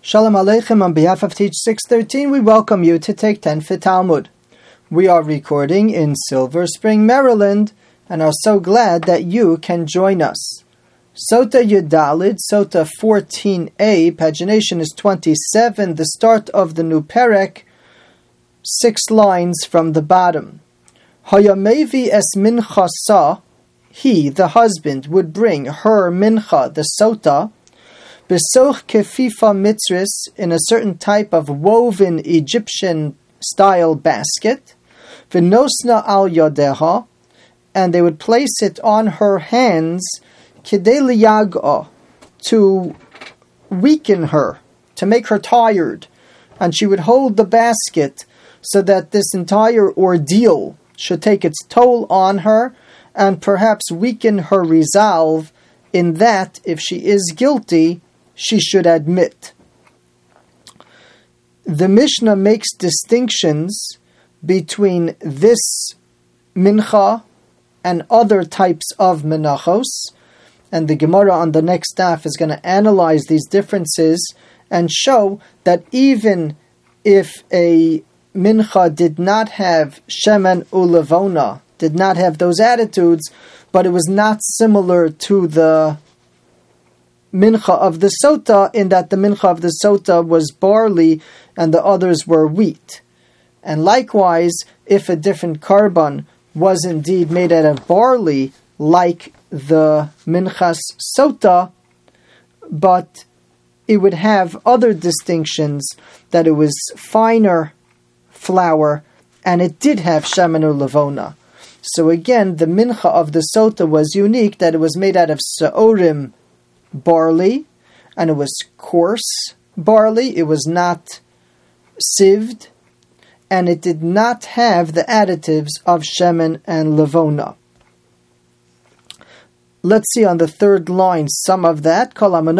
Shalom Aleichem, on behalf of Teach 613, we welcome you to Take 10 for Talmud. We are recording in Silver Spring, Maryland, and are so glad that you can join us. Sota Yudalid, Sota 14a, pagination is 27, the start of the new perek, 6 lines from the bottom. Hayamevi es mincha sa, he, the husband, would bring her mincha, the sota, besoch kefifa mitzris, in a certain type of woven Egyptian-style basket, v'nosna al yadeha, and they would place it on her hands, kidei liyag'a, to weaken her, to make her tired, and she would hold the basket so that this entire ordeal should take its toll on her, and perhaps weaken her resolve in that, if she is guilty, she should admit. The Mishnah makes distinctions between this mincha and other types of menachos, and the Gemara on the next daf is going to analyze these differences and show that even if a mincha did not have shemen u'levona, did not have those attitudes, but it was not similar to the mincha of the sota, in that the mincha of the sota was barley and the others were wheat. And likewise, if a different karban was indeed made out of barley, like the minchas sota, but it would have other distinctions, that it was finer flour, and it did have shemen u'levona. So again, the mincha of the sota was unique, that it was made out of se'orim barley, and it was coarse barley, it was not sieved, and it did not have the additives of shemen and levona. Let's see on the third line some of that. All the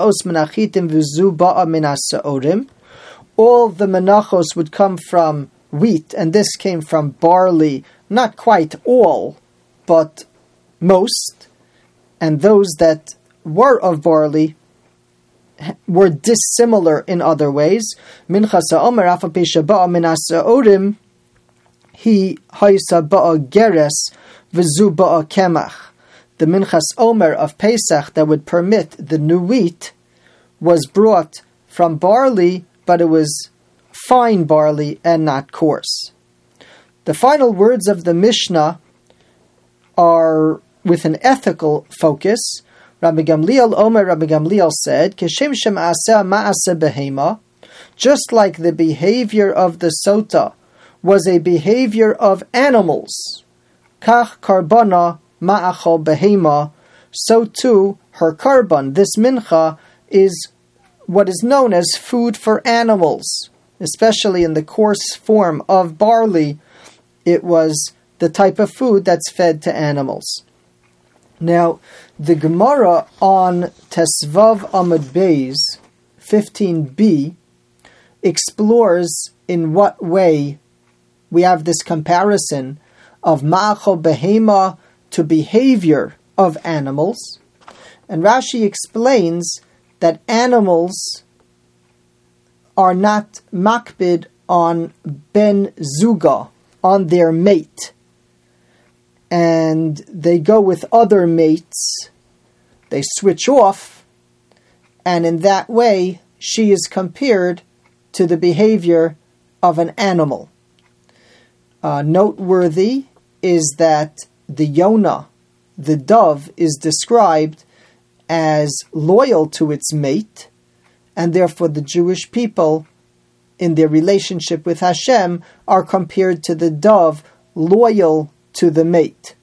menachos would come from wheat, and this came from barley, not quite all, but most, and those that were of barley were dissimilar in other ways. Minchas ha'omer afa pisha ba'a minas ha'orim hi haisa ba'a geres v'zu ba'a kemach. The minchas omer of Pesach that would permit the new wheat was brought from barley, but it was fine barley and not coarse. The final words of the Mishnah are with an ethical focus. Rabbi Gamliel said, Keshem shem aseh ma'aseh behema, just like the behavior of the sota was a behavior of animals, kach karbana ma'achol behema, so too her karban, this mincha, is what is known as food for animals, especially in the coarse form of barley. It was the type of food that's fed to animals. Now, the Gemara on Tesvav Amud Beis 15b explores in what way we have this comparison of ma'achol behema to behavior of animals. And Rashi explains that animals are not makbid on ben zuga, on their mate, and they go with other mates, they switch off, and in that way she is compared to the behavior of an animal. Noteworthy is that the Yonah, the dove, is described as loyal to its mate, and therefore the Jewish people, in their relationship with Hashem, are compared to the dove, loyal to the mate.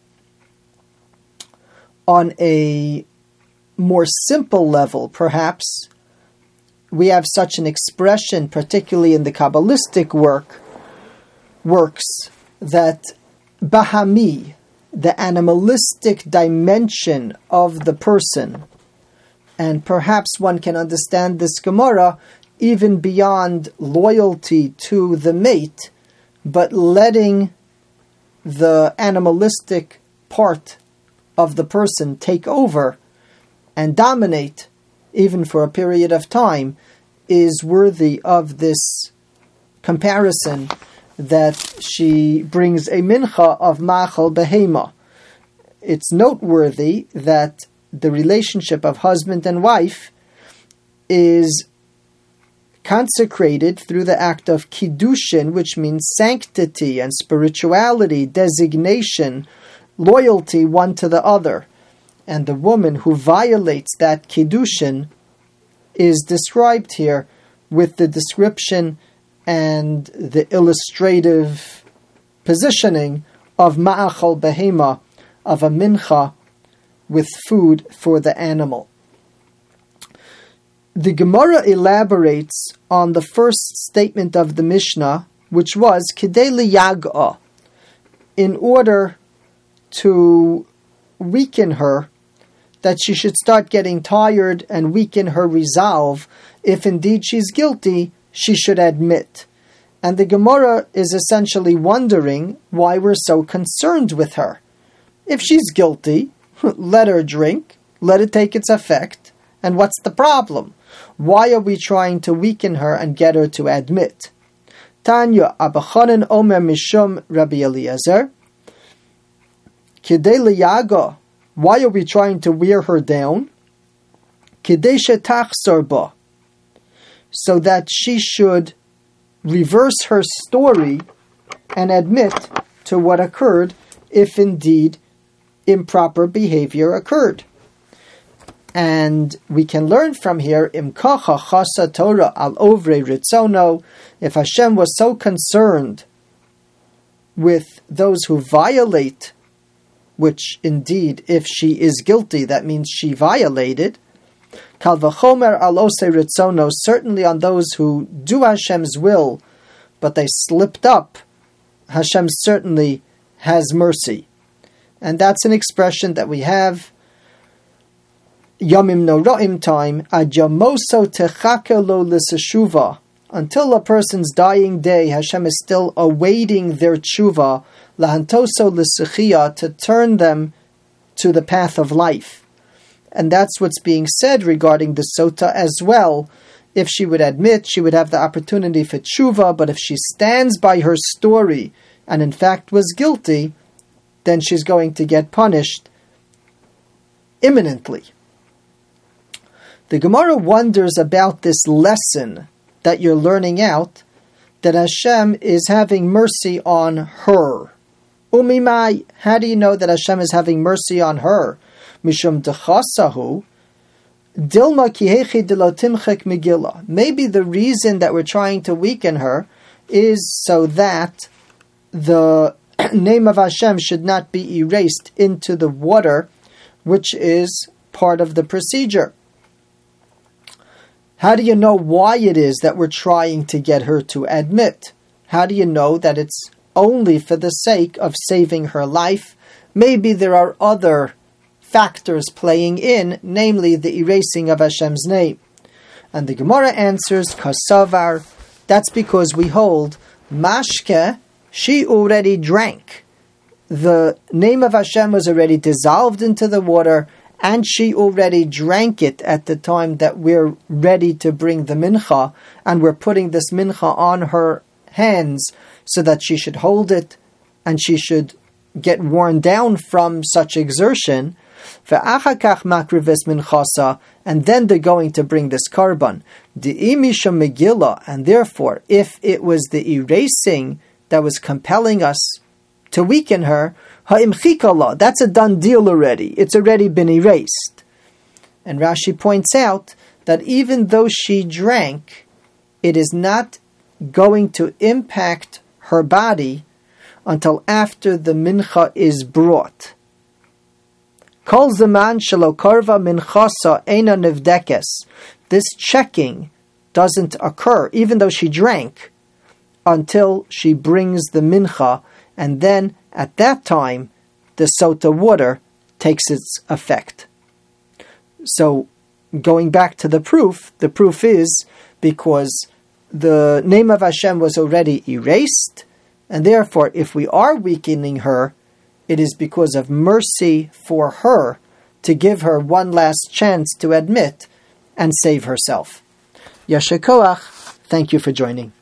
On a more simple level, perhaps, we have such an expression, particularly in the Kabbalistic works, that bahami, the animalistic dimension of the person, and perhaps one can understand this Gemara even beyond loyalty to the mate, but letting the animalistic part of the person take over and dominate, even for a period of time, is worthy of this comparison that she brings a mincha of machal behema. It's noteworthy that the relationship of husband and wife is consecrated through the act of kiddushin, which means sanctity and spirituality, designation, loyalty one to the other. And the woman who violates that kiddushin is described here with the description and the illustrative positioning of ma'achal behema, of a mincha with food for the animal. The Gemara elaborates on the first statement of the Mishnah, which was kidei liyag'a, in order to weaken her, that she should start getting tired and weaken her resolve. If indeed she's guilty, she should admit. And the Gemara is essentially wondering why we're so concerned with her. If she's guilty, let her drink, let it take its effect, and what's the problem? Why are we trying to weaken her and get her to admit? Tanya Abba Chanan Omer Mishum Rabbi Eliezer, Kidei liyaga. Why are we trying to wear her down? Kidei shetachzor ba, so that she should reverse her story and admit to what occurred, if indeed improper behavior occurred. And we can learn from here, Im kacha chasa Torah al ovre ritzono, if Hashem was so concerned with those who violate, which indeed, if she is guilty, that means she violated, kal v'chomer al ose ritzono, certainly on those who do Hashem's will, but they slipped up, Hashem certainly has mercy. And that's an expression that we have, Yamim Noraim time, Ad Yamoso Techake Lo L'Seshuva. Until a person's dying day, Hashem is still awaiting their tshuva, Lahantoso L'Sechia, to turn them to the path of life. And that's what's being said regarding the Sota as well. If she would admit, she would have the opportunity for tshuva, but if she stands by her story and in fact was guilty, then she's going to get punished imminently. The Gemara wonders about this lesson that you're learning out, that Hashem is having mercy on her. Umimai, how do you know that Hashem is having mercy on her? Mishum dechasahu, dilma kihechi dilotimchek megillah. Maybe the reason that we're trying to weaken her is so that the name of Hashem should not be erased into the water, which is part of the procedure. How do you know why it is that we're trying to get her to admit? How do you know that it's only for the sake of saving her life? Maybe there are other factors playing in, namely the erasing of Hashem's name. And the Gemara answers, Kasavar, that's because we hold, Mashke, she already drank. The name of Hashem was already dissolved into the water, and she already drank it at the time that we're ready to bring the mincha, and we're putting this mincha on her hands so that she should hold it and she should get worn down from such exertion. And then they're going to bring this karban. And therefore, if it was the erasing that was compelling us to weaken her, that's a done deal already. It's already been erased. And Rashi points out that even though she drank, it is not going to impact her body until after the mincha is brought. Kol zaman shelo karva minchasa eina nevdekes. This checking doesn't occur, even though she drank, until she brings the mincha, and then at that time, the sota water takes its effect. So, going back to the proof is because the name of Hashem was already erased, and therefore, if we are weakening her, it is because of mercy for her to give her one last chance to admit and save herself. Yasher Koach. Thank you for joining.